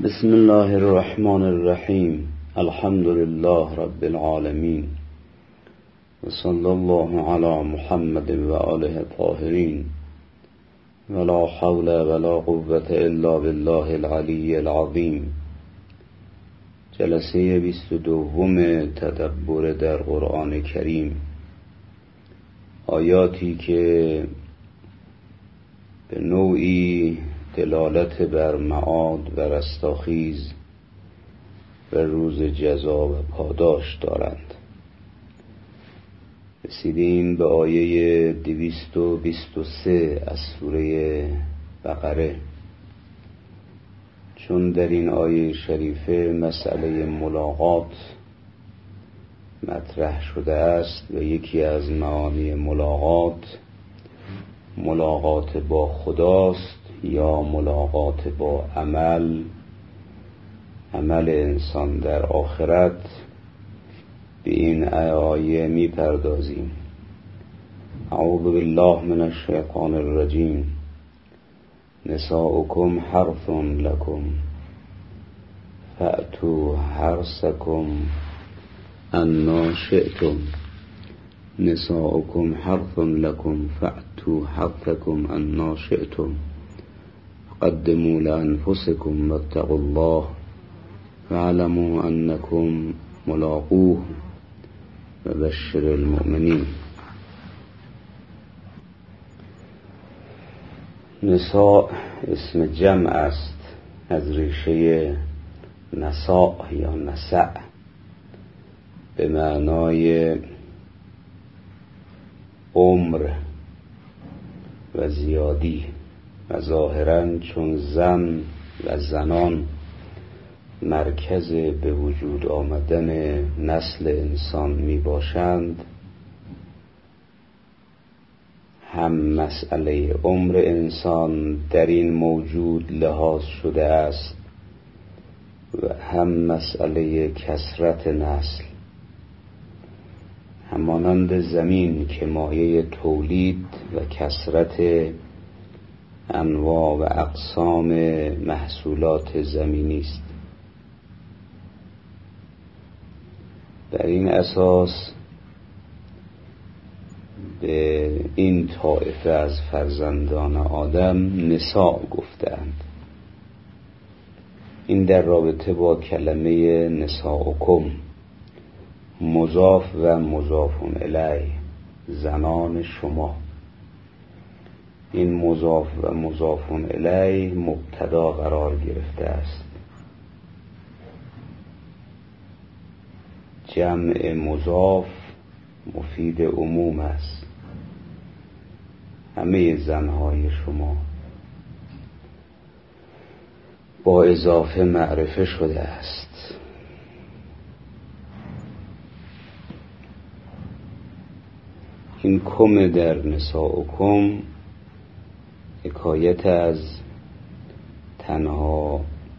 بسم الله الرحمن الرحیم. الحمد لله رب العالمین و صلی الله علی محمد و آله الطاهرین ولا حول ولا قوة الا بالله العلی العظیم. جلسه 22 تدبر در قرآن کریم، آیاتی که به نوعی دلالت بر معاد و رستاخیز و روز جزا و پاداش دارند. رسیدیم به آیه 223 از سوره بقره. چون در این آیه شریفه مسئله ملاقات مطرح شده است و یکی از معانی ملاقات با خداست یا ملاقات با عمل انسان در آخرت، به این آیه می پردازیم. اعوذ بالله من الشیطان الرجیم. نساؤکم حرث لکم فأتوا حرثکم انا شئتم. نساؤکم حرث لکم فأتوا حرثکم انا شئتم. قدموا لأنفسكم واتقوا الله واعلموا أنكم ملاقوه وبشر المؤمنين. نساء اسم جمع است از ریشه نساء یا نسع به معنای عمر و زیادی، و ظاهراً چون زن و زنان مرکز به وجود آمدن نسل انسان می باشند، هم مسئله عمر انسان در این موجود لحاظ شده است و هم مسئله کثرت نسل. همانند زمین که مایه تولید و کثرت انواع و اقسام محصولات زمینی است. بر این اساس به این طایفه از فرزندان آدم نساء گفتند. این در رابطه با کلمه نساؤکم، مضاف و مضاف الیه، زنان شما. این مضاف و مضاف الیه مبتدا قرار گرفته است. جمع مضاف مفید عموم است. همه زنهای شما با اضافه معرفه شده است. این کم در نساؤکم حکایت از تنها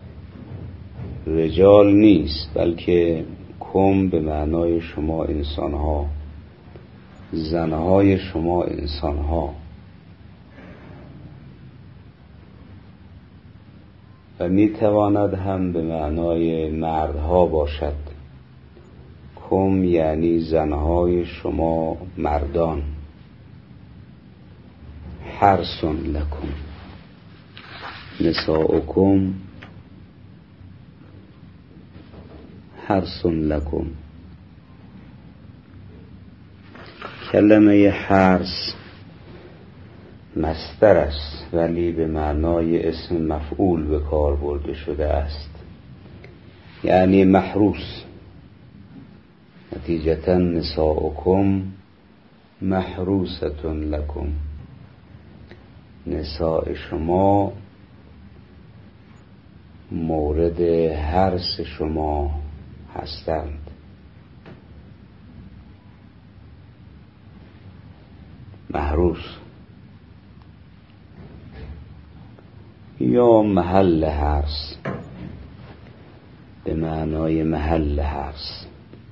رجال نیست، بلکه کم به معنای شما انسانها، زنهای شما انسانها، و میتواند هم به معنای مردها باشد. کم یعنی زنهای شما مردان. حرث لکم، نساؤکم حرث لکم. کلمه حرث مصدر است، ولی به معنای اسم مفعول به کار برده شده است، یعنی محروس. نتیجتا نساؤکم محروستون لکم، نساء شما مورد حرث شما هستند. محروس یا محل حرث به معنای محل حرث.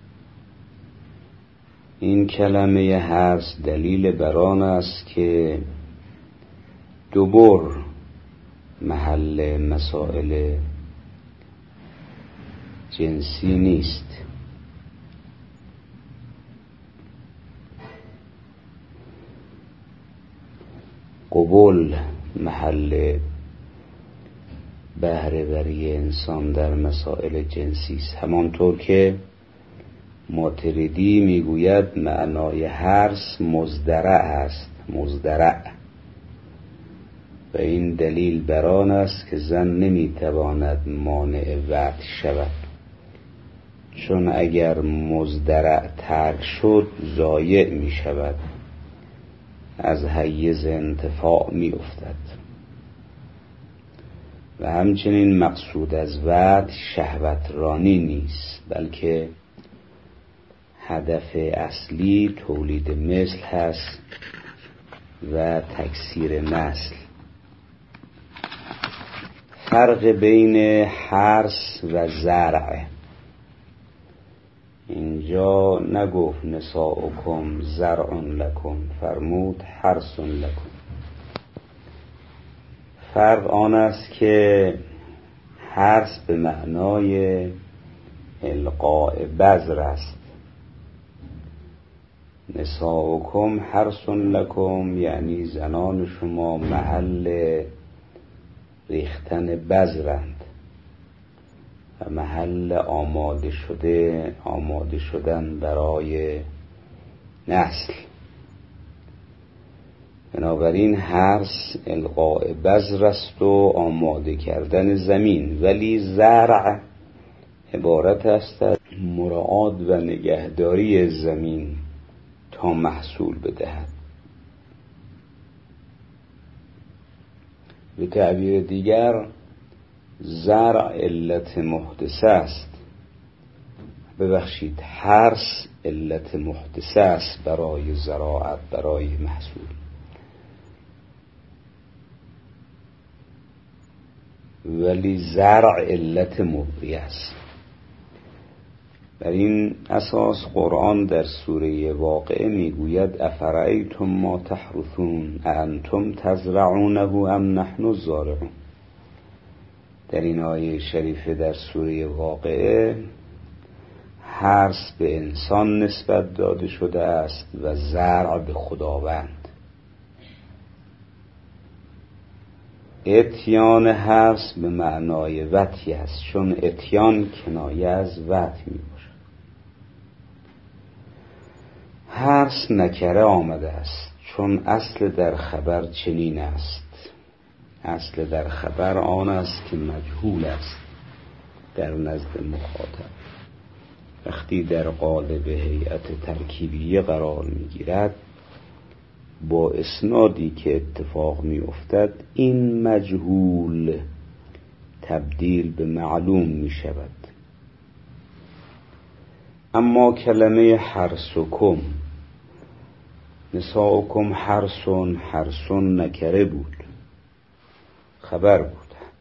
این کلمه حرث دلیل بر آن است که دوبار محل مسائل جنسی نیست. قبول محل بهره وری انسان در مسائل جنسی است. همانطور که ماتریدی میگوید معنای حرص مزدرع است، مزدرع. و این دلیل بر آن است که زن نمیتواند مانع وطء شود، چون اگر مزدرع ترک شد ضایع می شود، از حیز انتفاع می افتد. و همچنین مقصود از وطء شهوت رانی نیست، بلکه هدف اصلی تولید مثل هست و تکثیر نسل. فرق بین حرث و زرع، اینجا نگفت نساؤکم زرع لکم، فرمود حرث لکم. فرق آن است که حرث به معنای القاء بذر است، نساؤکم حرث لکم یعنی زنان شما محل ریختن بذرند و محل آماده شدن برای نسل. بنابراین حرث القاء بذر است و آماده کردن زمین، ولی زرع عبارت است از مراعات و نگهداری زمین تا محصول بدهد. به تعبیر دیگر زرع علت محدثه است، حرث علت محدثه است برای زراعت، برای محصول. ولی زرع علت مبری است. بر این اساس قرآن در سوره واقعه میگوید افرأیتم ما تحرثون اانتم تزرعونه ام نحن الزارعون. در این آیه شریفه در سوره واقعه حرث به انسان نسبت داده شده است و زرع به خداوند. اتیان حرث به معنای وطی است، چون اتیان کنایه از وطی می باشد. حرث نکره آمده است، چون اصل در خبر چنین است. اصل در خبر آن است که مجهول است در نزد مخاطب. وقتی در قالب هیئت ترکیبیه قرار می گیرد، با اسنادی که اتفاق می افتد این مجهول تبدیل به معلوم می شود. اما کلمه حرثکم، نساؤکم حرثون نکره بود، خبر بود.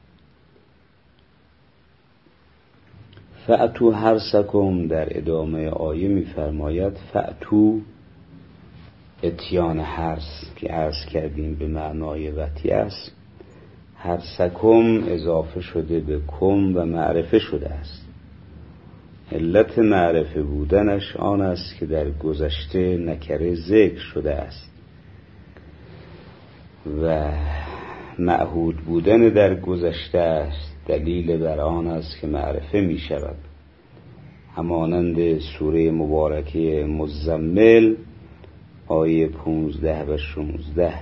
فأتو حرثکم در ادامه آیه می فرماید فأتو اتیان حرث که عرض کردیم به معنای وطی است. حرثکم اضافه شده به کم و معرفه شده است. علت معرفه بودنش آن است که در گذشته نکره ذکر شده است و معهود بودن در گذشته است دلیل بر آن است که معرفه می شود. همانند سوره مبارکه مزمل آیه 15 و 16.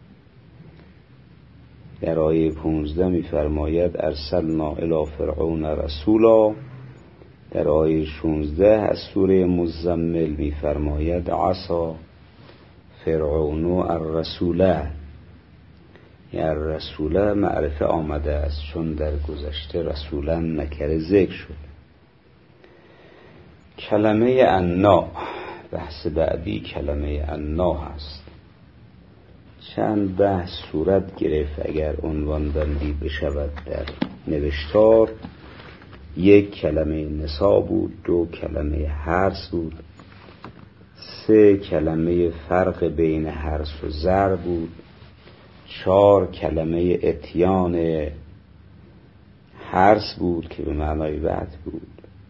در آیه 15 می فرماید ارسلنا الی فرعون رسولا. در آیه 16 از سوره مزمل می فرماید عصا فرعون الرسوله. الرسوله معرفه آمده است چون در گذشته رسولا نکره ذکر شد. کلمه انا، بحث بعدی کلمه انا هست. چند بحث صورت گرفت اگر عنوان بندی بشود در نوشتار. یک کلمه نسا بود، دو کلمه حرث بود، سه کلمه فرق بین حرث و زرع بود، چهار کلمه اتیان حرث بود که به معنای وعد بود،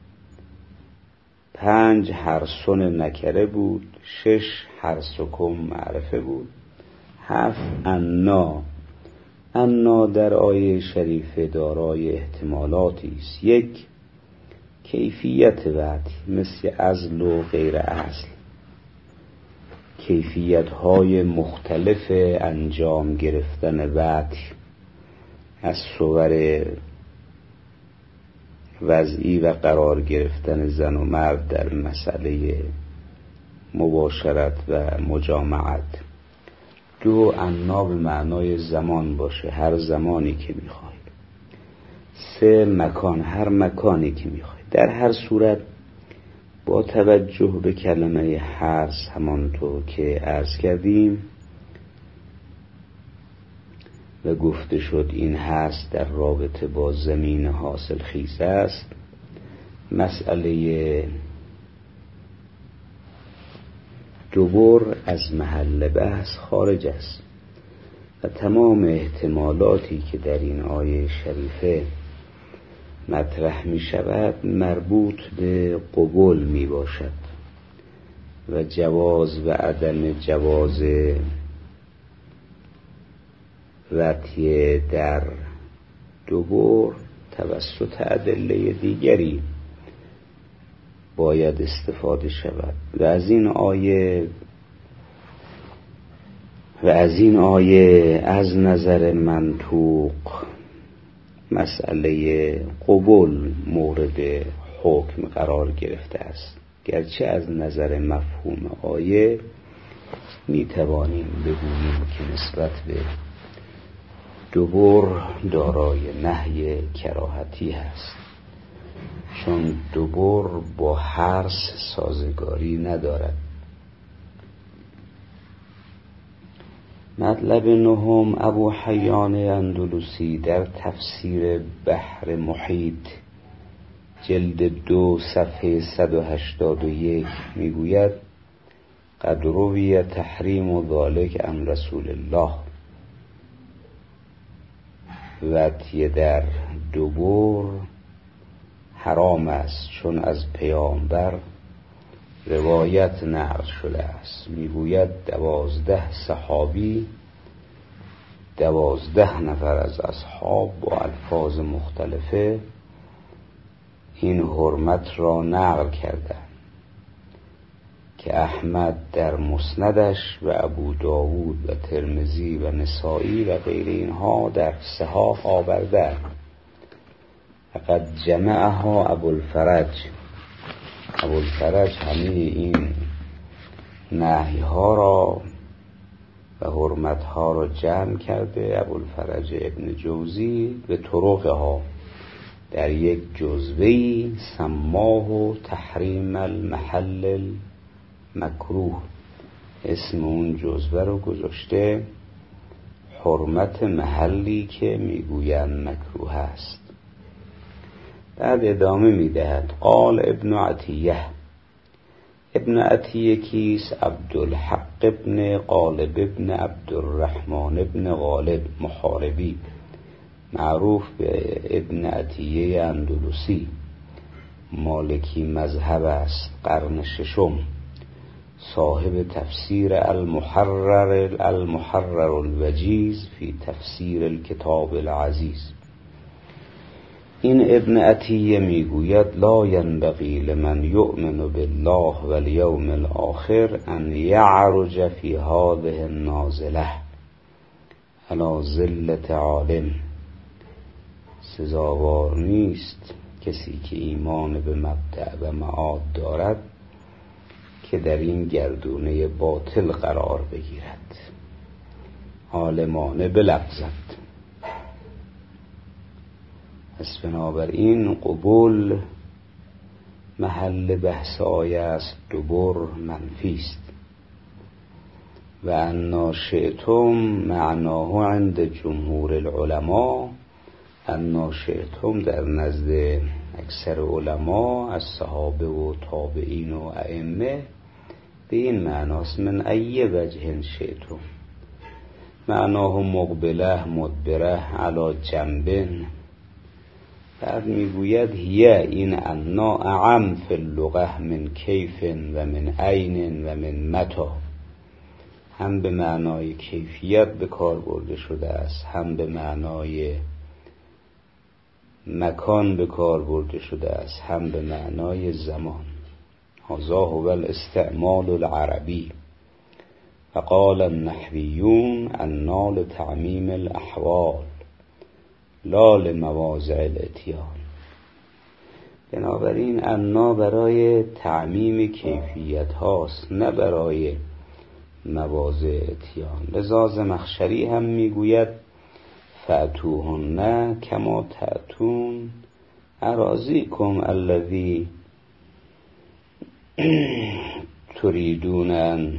5 حرسون نکره بود، 6 حرسکم معرفه بود، 7 انا در آیه شریفه دارای احتمالاتی است. 1 کیفیت وحی مثل عزل و غیر عزل، کیفیت‌های مختلف انجام گرفتن وحی از صور وضعی و قرار گرفتن زن و مرد در مسئله مباشرت و مجامعت. 2 انا به معنای زمان باشه، هر زمانی که میخوای. 3 مکان، هر مکانی که میخوای. در هر صورت با توجه به کلمه حرص همانطور که عرض کردیم و گفته شد این حرص در رابطه با زمین حاصل خیز است، مسئله دبر از محل بحث خارج است و تمام احتمالاتی که در این آیه شریفه مطرح می شود مربوط به قبول می باشد و جواز و عدم جواز وطیه در دبر توسط ادله دیگری باید استفاده شود و از این آیه از نظر منطوق مسئله قبول مورد حکم قرار گرفته است، گرچه از نظر مفهوم آیه می توانیم بگوییم که نسبت به دبر دارای نهی کراهتی است، چون دبر با حرص سازگاری ندارد. مطلب 9 ابو حیان اندلسی در تفسیر بحر محیط جلد 2 صفحه 181 میگوید قد روی تحریم ذلک عن رسول الله، وطیه در دبر حرام است چون از پیامبر روایت نقل شده است. میگوید 12 صحابی 12 نفر از اصحاب با الفاظ مختلفه این حرمت را نقل کردند که احمد در مسندش و ابو داود و ترمذی و نسائی و غیر اینها در صحاح آوردند. فقط جمعها ابوالفرج همه این نهی ها را و حرمت ها را جمع کرده. ابوالفرج ابن جوزی به طرقها در یک جزوه‌ای سماه تحریم المحل مکروه، اسم اون جزوه رو گذاشته حرمت محلی که میگویند مکروه است. بعد ادامه میدهد قال ابن عطیه کیس؟ عبدالحق ابن غالب ابن عبدالرحمن ابن غالب محاربی، معروف به ابن عطیه اندلسی، مالکی مذهب است، قرن 6، صاحب تفسیر المحرر الوجیز فی تفسیر الکتاب العزیز. این ابن عطیه میگوید لا ینبغی لمن یؤمن بالله والیوم الاخر ان یعرج فی هذه النازله علی ذلة عالم. سزاوار نیست کسی که ایمان به مبدأ و معاد دارد که در این گردونه باطل قرار بگیرد، عالمانه بلغزد. پس بنابراین قبول محل بحث آیه است، دبر منفی است. و انا شئتم معناه عند جمهور العلماء، انا شئتم در نزد اکثر علما از صحابه و تابعین و ائمه به این معناست من ای وجه شئتم، معناه مقبله مدبره علی جنبن، بعد میگوید هیه، این انا اعم فی اللغه من کیف و من عین و من متا، هم به معنای کیفیت به کار برده شده است، هم به معنای مکان به کار برده شده است، هم به معنای زمان. هذا هو الاستعمال العربی. فقال النحویون انا لتعمیم الاحوال لا لمواضع الاتیان. بنابراین انا برای تعمیم کیفیت هاست، نه برای مواضع اتیان. لذا زمخشری هم میگوید فأتوهن کما تأتون اراضیکم الذی تریدون ان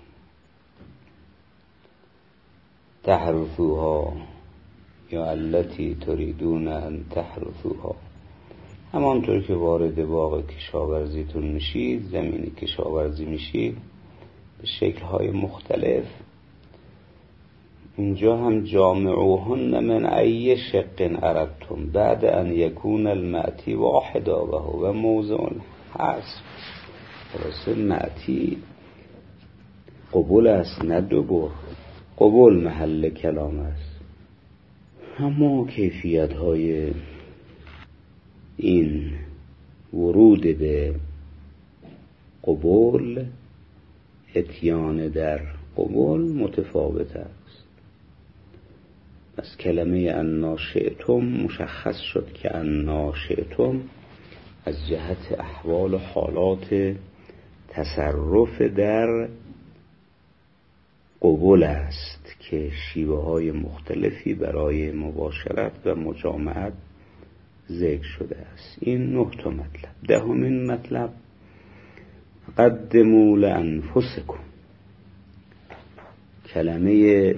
تحرثوها یا التی تریدون ان تحرثوها. همانطور که وارد باغ کشاورزیتون میشید، زمین کشاورزی میشید به شکل‌های مختلف، اینجا هم جامعوهن من ای شق اردتم بعد ان یکون المعتی واحدا و هو موضع الحصر. درسته معتی قبول است، نه دوبار. قبول محل کلام است. اما کیفیت های این ورود به قبول، اتیان در قبول متفاوت است. از کلمه انا شئتم مشخص شد که انا شئتم از جهت احوال و حالات تصرف در قبول است که شیوه های مختلفی برای مباشرت و مجامعت ذکر شده است. این 9 تا مطلب. 10مین مطلب قدموا لانفسکم. کلمه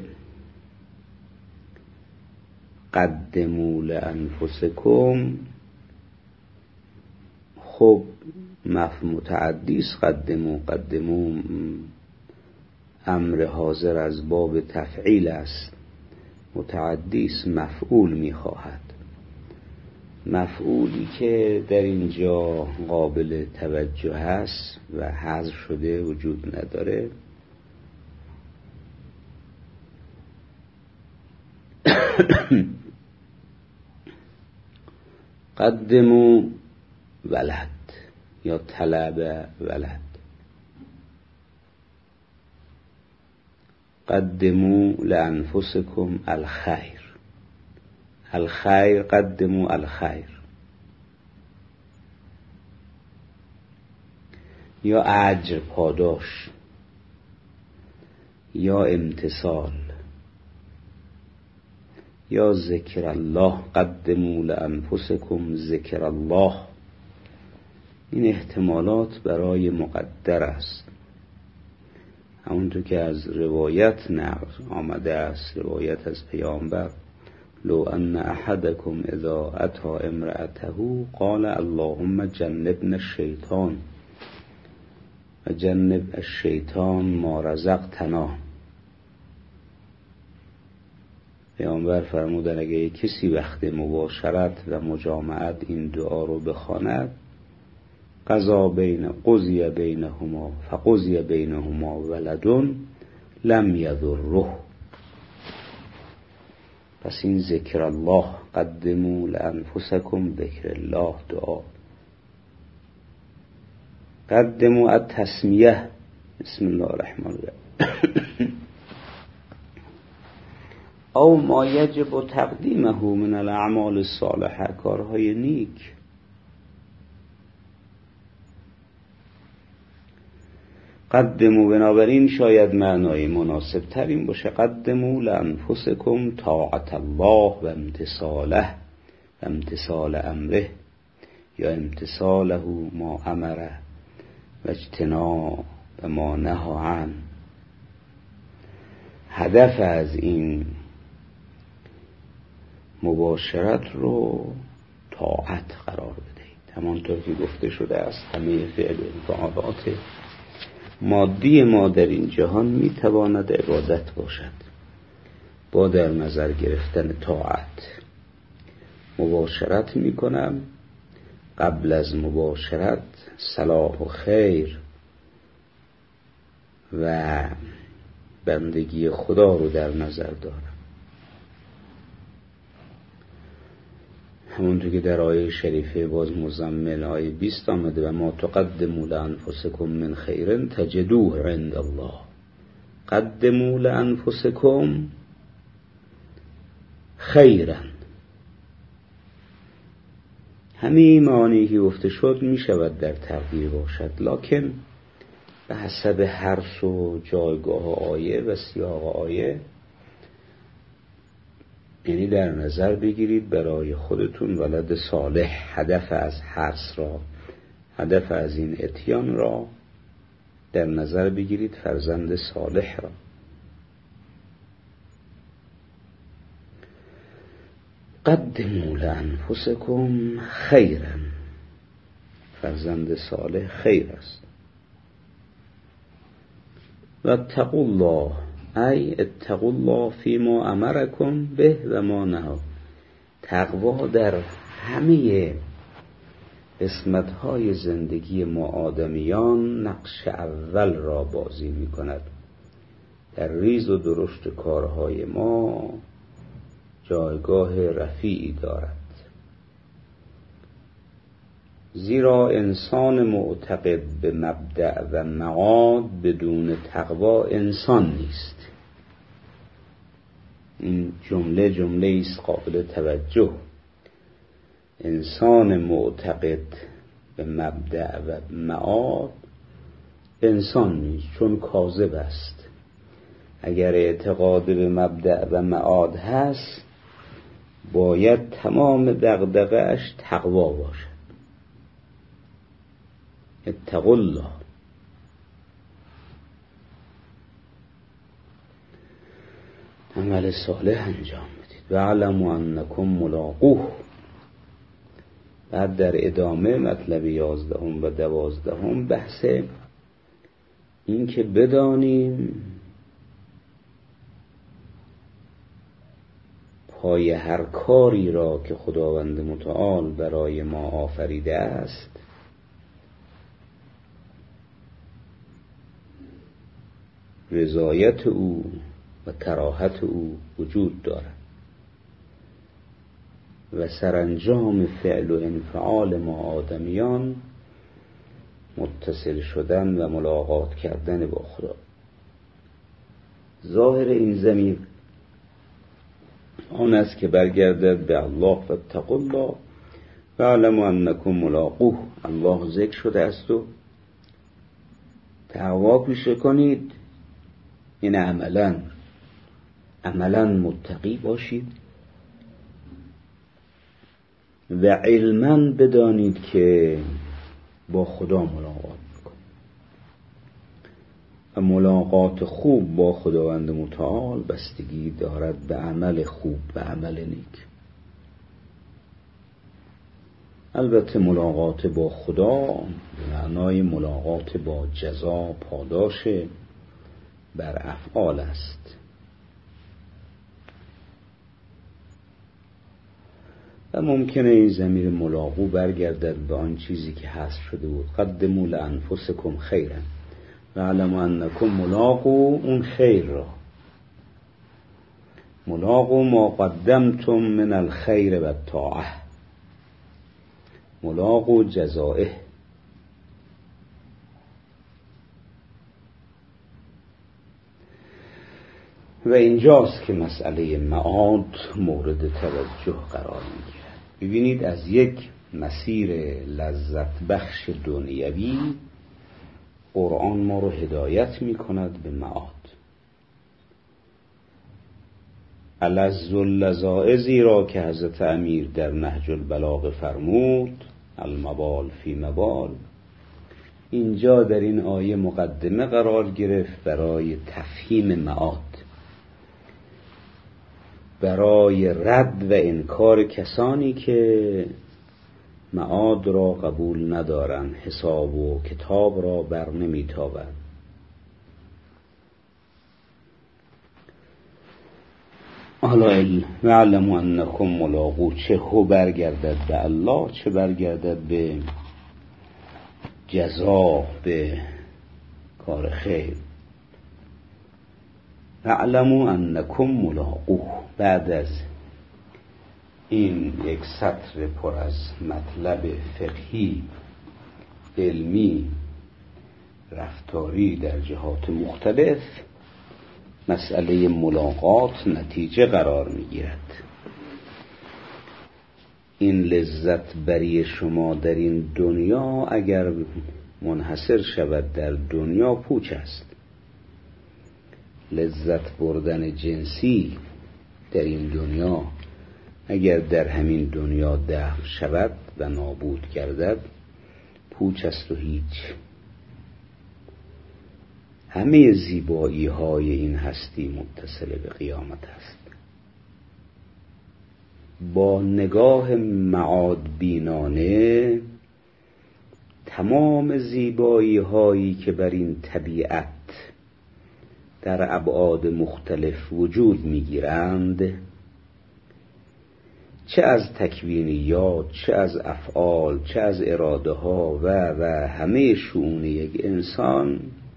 قدموا لانفسکم خب متعدیس. قدموا امر حاضر از باب تفعیل است، متعدیس مفعول میخواهد. مفعولی که در اینجا قابل توجه است و حذف شده وجود نداره. قدموا ولد یا طلب ولد. قدموا لانفسکم الخیر. الخیر قدموا الخیر. یا اجر پاداش یا امتثال یا ذکر الله. قدموا لانفسکم ذکر الله. این احتمالات برای مقدر است، همونطور که از روایت نقل آمده است، روایت از پیامبر: لو ان احدکم اذا اتی امرأته قال اللهم جنبنا الشیطان و جنب الشیطان ما رزقتنا. پیامبر فرمودن اگه کسی وقت مباشرت و مجامعت این دعا رو بخواند، قضی بینهما فقضی بینهما ولد لم یضره. پس این ذکر الله، قدموا لانفسکم ذکر الله دعا. قدموا التسمیه، بسم الله الرحمن الرحیم. او ما یجب تقدیمه من الاعمال الصالحه، کارهای نیک. قدموا، بنابراین شاید معنای مناسب ترین باشه قدموا لانفسکم طاعت الله و امتثاله و امتثال امره، یا امتثاله ما امره و اجتناب ما نهی عنه. هدف از این مباشرت رو طاعت قرار بدهید. همانطور که گفته شده است همه فعل و انفعالات مادی ما در این جهان میتواند عبادت باشد با در نظر گرفتن طاعت. مباشرت میکنم، قبل از مباشرت صلاح و خیر و بندگی خدا رو در نظر دارم. همونطور که در آیه شریفه باز مزمل آیه 20 آمده و ما تقدموا لانفسکم من خیر تجدوه عند الله. قدموا لانفسکم خیرا. همین معانی که گفته شد می شود در تقدیر باشد، لکن به حسب حرف و جایگاه آیه و سیاق آیه، یعنی در نظر بگیرید برای خودتون ولد صالح، هدف از حرص را، هدف از این اتیان را در نظر بگیرید، فرزند صالح را. قدموا لانفسکم خیرا، فرزند صالح خیر است. و اتقوا الله، ای اتقوا الله فیما امرکم به و ما نهی. تقوا در همه قسمت‌های زندگی ما آدمیان نقش اول را بازی می‌کند. در ریز و درشت کارهای ما جایگاه رفیعی دارد. زیرا انسان معتقد به مبدأ و معاد بدون تقوا انسان نیست. این جمله است قابل توجه. انسان معتقد به مبدأ و معاد انسان نیست، چون کاذب است. اگر اعتقاد به مبدأ و معاد هست، باید تمام دغدغه‌اش تقوا باشد. اتقوا الله. عمل صالح انجام بدید. و اعلموا انکم ملاقوه. بعد در ادامه مطلب 11 و 12 بحث این که بدانیم پای هر کاری را که خداوند متعال برای ما آفریده است رضایت او و کراهت او وجود دارد و سرانجام فعل و انفعال ما آدمیان متصل شدن و ملاقات کردن با خدا. ظاهر این ضمیر آن است که برگردد به الله و اتقوا الله و اعلموا انکم ملاقوه. الله ذکر شده است و تقوا پیشه کنید، این عملا متقی باشید و علما بدانید که با خدا ملاقات میکنید و ملاقات خوب با خداوند متعال بستگی دارد به عمل خوب و عمل نیک. البته ملاقات با خدا به معنای ملاقات با جزا، پاداش بر افعال است. و ممکنه این ضمیر ملاقو برگردد به آن چیزی که حذف شده بود. قدموا لانفسکم خیرا و اعلموا انکم ملاقو اون خیر را. ملاقو ما قدمتم من الخیر و الطاعه، ملاقو جزائه. و اینجاست که مسئله معاد مورد توجه قرار میگیرد. ببینید از یک مسیر لذت بخش دنیوی قرآن ما رو هدایت میکند به معاد. الذ اللذائذی را که حضرت امیر در نهج البلاغه فرمود، المبال فی مبال، اینجا در این آیه مقدمه قرار گرفت برای تفهیم معاد، برای رد و انکار کسانی که معاد را قبول ندارند، حساب و کتاب را بر نمیتابند. حالا علموا انکم ملاقو، چه هو برگردد به الله، چه برگردد به جزا، به کار خیر. علموا انکم ملاقو، بعد از این یک سطر پر از مطلب فقهی، علمی، رفتاری در جهات مختلف، مسئله ملاقات نتیجه قرار میگیرد. این لذت بری شما در این دنیا اگر منحصر شود در دنیا پوچ است. لذت بردن جنسی در این دنیا اگر در همین دنیا دفع شود و نابود گردد پوچ است و هیچ. همه زیبایی های این هستی متصل به قیامت است. با نگاه معاد بینانه تمام زیبایی هایی که بر این طبیعت در ابعاد مختلف وجود میگیرند، چه از تکوینیات، چه از افعال، چه از اراده ها و همه شؤون یک انسان،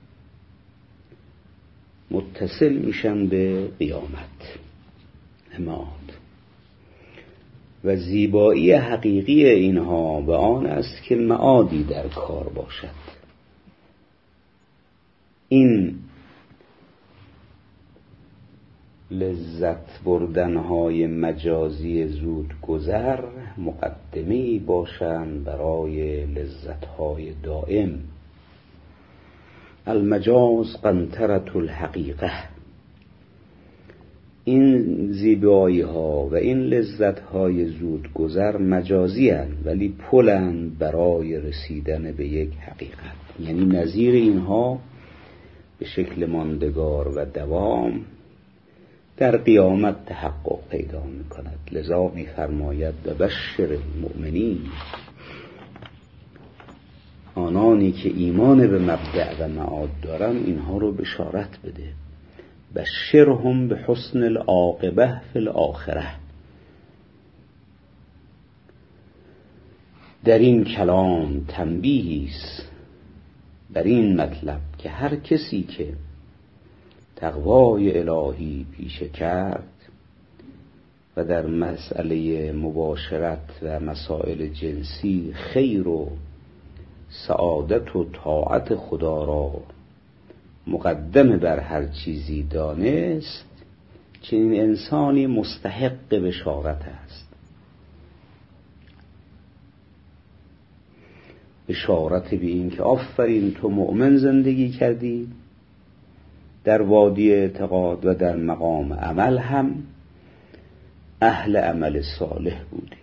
متصل میشن به قیامت، معاد. و زیبایی حقیقی اینها به آن است که معادی در کار باشد. این لذت بردنهای مجازی زود گذر مقدمه‌ای باشند برای لذتهای دائم. المجاز قنطرة الحقیقه. این زیبایی ها و این لذت های زود گذر مجازی هستند ولی پلند برای رسیدن به یک حقیقت. یعنی نظیر اینها به شکل ماندگار و دوام در قیامت تحقق پیدا می کند. لذا می فرماید و بشر المؤمنین، آنانی که ایمان به مبدأ و معاد دارن اینها رو بشارت بده. بشرهم به حسن العاقبه فی الاخره. در این کلام تنبیهی است بر این مطلب که هر کسی که تقوای الهی پیشه کرد و در مسئله مباشرت و مسائل جنسی خیر و سعادت و طاعت خدا را مقدم بر هر چیزی دانست، چنین انسانی مستحق بشارت است. بشارت به این که آفرین تو مؤمن زندگی کردی، در وادی اعتقاد و در مقام عمل هم اهل عمل صالح بودی.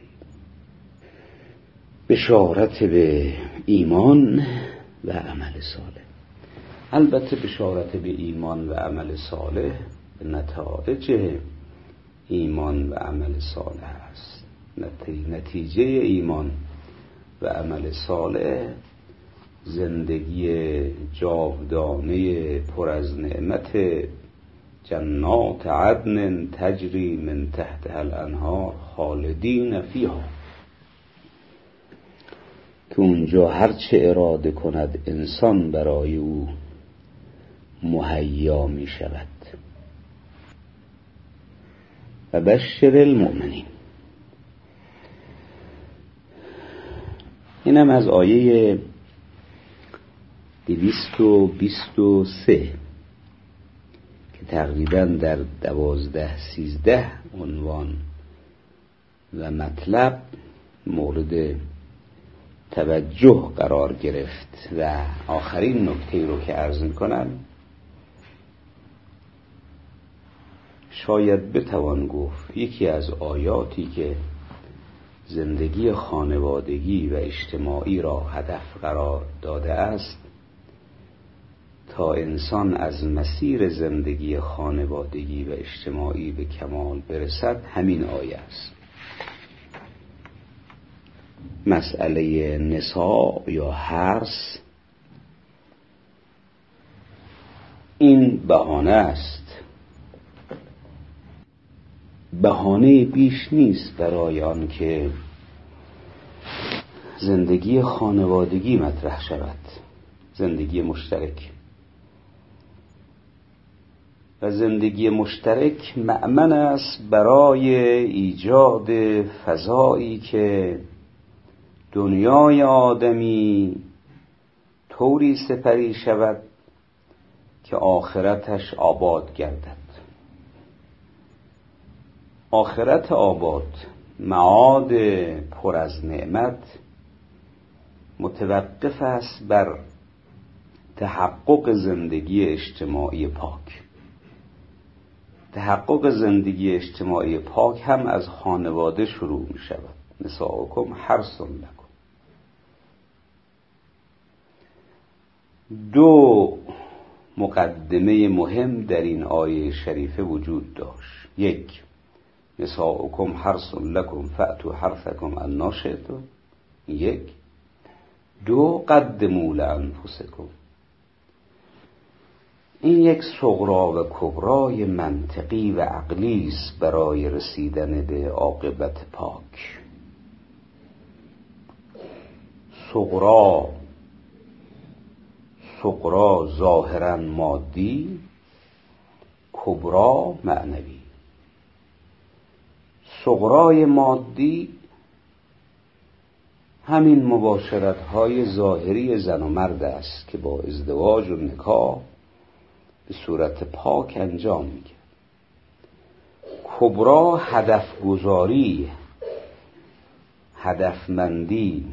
بشارت به ایمان و عمل صالح. البته بشارت به ایمان و عمل صالح به نتایج ایمان و عمل صالح است. نتیجه ایمان و عمل صالح زندگی جاودانه پر از نعمت، جنات عدن تجری من تحتها الانهار خالدین فیها، که اونجا هر چه اراده کند انسان برای او مهیا می شود. و بشر المؤمنین. اینم از آیه 223 که تقریبا در 12-13 عنوان و مطلب مورد توجه قرار گرفت. و آخرین نکته رو که عرض می‌کنم، شاید بتوان گفت یکی از آیاتی که زندگی خانوادگی و اجتماعی را هدف قرار داده است تا انسان از مسیر زندگی خانوادگی و اجتماعی به کمال برسد همین آیه است. مسئله نساء یا حرث این بهانه است بهانه بیش نیست برای آن که زندگی خانوادگی مطرح شود، زندگی مشترک. و زندگی مشترک مأمن است برای ایجاد فضایی که دنیای آدمی طوری سپری شود که آخرتش آباد گردد. آخرت آباد، معاد پر از نعمت، متوقف است بر تحقق زندگی اجتماعی پاک. تحقق زندگی اجتماعی پاک هم از خانواده شروع می شود. نساؤکم حرث لکم. دو مقدمه مهم در این آیه شریفه وجود داشت. یک، نساؤکم حرث لکم فأتوا حرثکم انا شئتم. یک. دو، قدموا لانفسکم. این یک صغرا و کبرای منطقی و عقلی است برای رسیدن به عاقبت پاک. صغرا ظاهراً مادی، کبرا معنوی. صغرای مادی همین مباشرت‌های ظاهری زن و مرد است که با ازدواج و نکاح به صورت پاک انجام میگه. کبرا هدف گذاری، هدفمندی،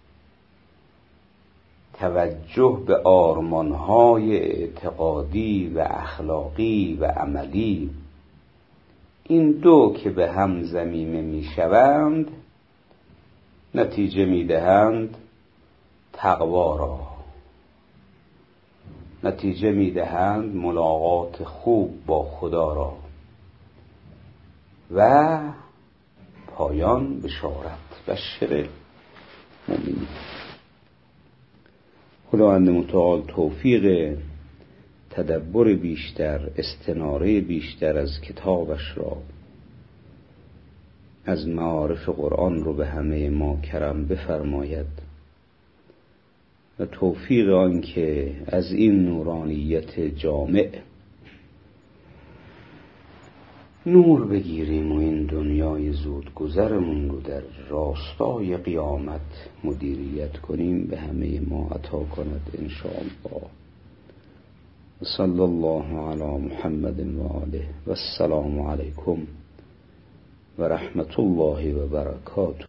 توجه به آرمان‌های اعتقادی و اخلاقی و عملی. این دو که به هم ضمیمه میشوند نتیجه میدهند تقوا را، نتیجه میدهند ملاقات خوب با خدا را و پایان بشارت بشر مومنین. خداوند متعال توفیق تدبر بیشتر، استناره بیشتر از کتابش را، از معارف قرآن رو به همه ما کرم بفرماید و توفیق آن که از این نورانیت جامع نور بگیریم و این دنیای زود گذرمون رو در راستای قیامت مدیریت کنیم به همه ما عطا کند انشاءالله. صلی الله علی محمد و آله و السلام علیکم و رحمت الله و برکاته.